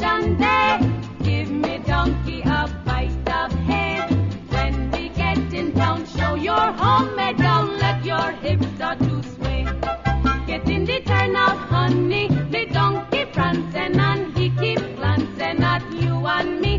Celebration day. Give me donkey a bite of hay. When we get in town, show your homemade down. Let your hips start to sway. Get in the turn of honey. The donkey prancing and he keep glancing at you and me.